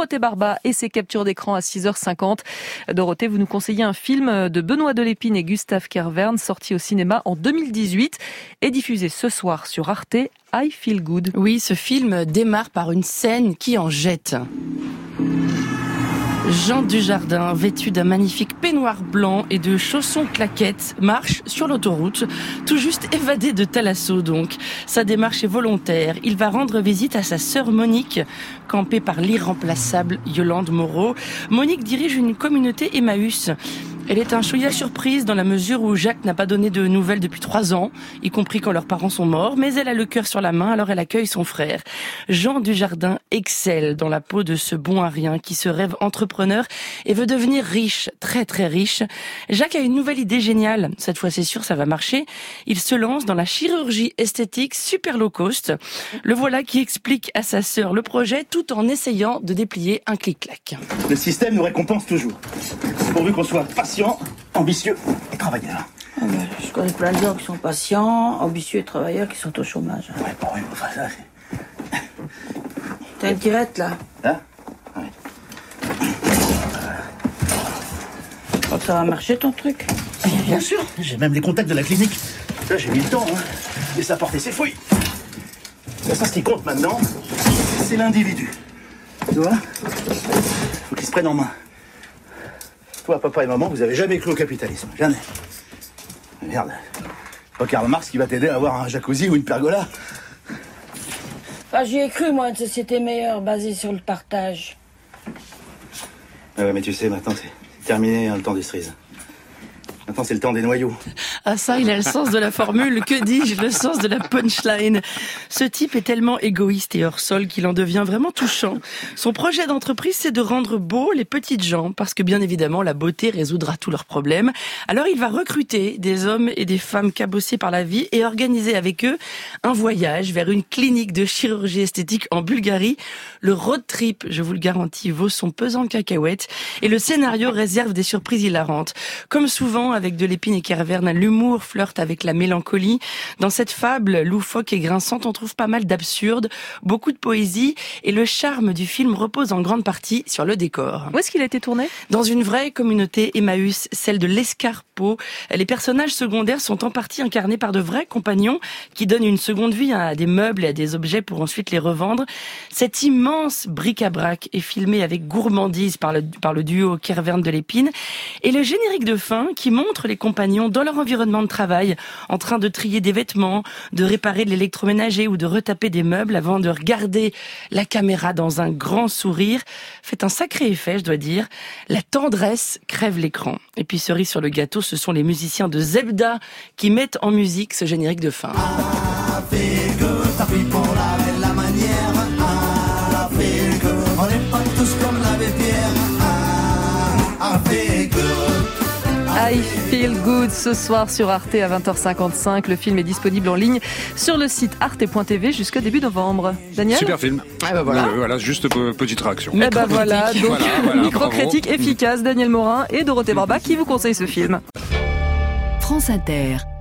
Dorothée Barba et ses captures d'écran à 6h50. Dorothée, vous nous conseillez un film de Benoît Delépine et Gustave Kervern, sorti au cinéma en 2018 et diffusé ce soir sur Arte, I Feel Good. Oui, ce film démarre par une scène qui en jette. Jean Dujardin, vêtu d'un magnifique peignoir blanc et de chaussons claquettes, marche sur l'autoroute, tout juste évadé de Thalasso donc. Sa démarche est volontaire. Il va rendre visite à sa sœur Monique, campée par l'irremplaçable Yolande Moreau. Monique dirige une communauté Emmaüs. Elle est un chouïa surprise dans la mesure où Jacques n'a pas donné de nouvelles depuis 3 ans, y compris quand leurs parents sont morts, mais elle a le cœur sur la main, alors elle accueille son frère. Jean Dujardin excelle dans la peau de ce bon à rien qui se rêve entrepreneur et veut devenir riche, très très riche. Jacques a une nouvelle idée géniale, cette fois c'est sûr ça va marcher. Il se lance dans la chirurgie esthétique super low cost. Le voilà qui explique à sa sœur le projet tout en essayant de déplier un clic-clac. Le système nous récompense toujours, pourvu qu'on soit patient, ambitieux et travailleur. Ah ben, je connais plein de gens qui sont patients, ambitieux et travailleurs qui sont au chômage. Ouais, bon, enfin ça... T'as une tirette là? Hein? Ouais. Je crois que ça va marcher ton truc. Bien sûr, j'ai même les contacts de la clinique. Là, j'ai mis le temps, et ça a porté ses fruits. Ça, ce qui compte maintenant, c'est l'individu. Tu vois? Faut qu'il se prenne en main. Toi, papa et maman, vous avez jamais cru au capitalisme. Jamais. Merde. C'est pas Karl Marx qui va t'aider à avoir un jacuzzi ou une pergola. Enfin, j'y ai cru, moi, une société meilleure, basée sur le partage. Ouais, mais tu sais, maintenant, c'est terminé, le temps des cerises. Maintenant, c'est le temps des noyaux. Ah ça, il a le sens de la formule, que dis-je, le sens de la punchline. Ce type est tellement égoïste et hors sol qu'il en devient vraiment touchant. Son projet d'entreprise, c'est de rendre beaux les petites gens, parce que bien évidemment, la beauté résoudra tous leurs problèmes. Alors il va recruter des hommes et des femmes cabossés par la vie et organiser avec eux un voyage vers une clinique de chirurgie esthétique en Bulgarie. Le road trip, je vous le garantis, vaut son pesant de cacahuètes et le scénario réserve des surprises hilarantes. Comme souvent, avec Delépine et Kervern, l'humour flirte avec la mélancolie. Dans cette fable loufoque et grinçante, on trouve pas mal d'absurde, beaucoup de poésie et le charme du film repose en grande partie sur le décor. Où est-ce qu'il a été tourné? Dans une vraie communauté Emmaüs, celle de l'Escarpeau. Les personnages secondaires sont en partie incarnés par de vrais compagnons qui donnent une seconde vie à des meubles et à des objets pour ensuite les revendre. Cet immense bric-à-brac est filmé avec gourmandise par le duo Kervern-Delépine et le générique de fin qui montre les compagnons dans leur environnement de travail, en train de trier des vêtements, de réparer de l'électroménager ou de retaper des meubles avant de regarder la caméra dans un grand sourire, fait un sacré effet, je dois dire. La tendresse crève l'écran. Et puis cerise sur le gâteau, ce sont les musiciens de Zebda qui mettent en musique ce générique de fin. I Feel Good ce soir sur Arte à 20h55. Le film est disponible en ligne sur le site arte.tv jusqu'au début novembre. Daniel ? Super film. Ah bah voilà. Voilà, juste petite réaction. Eh ben voilà, donc Voilà, micro-critique efficace, Daniel Morin et Dorothée Barba qui vous conseillent ce film. France Inter.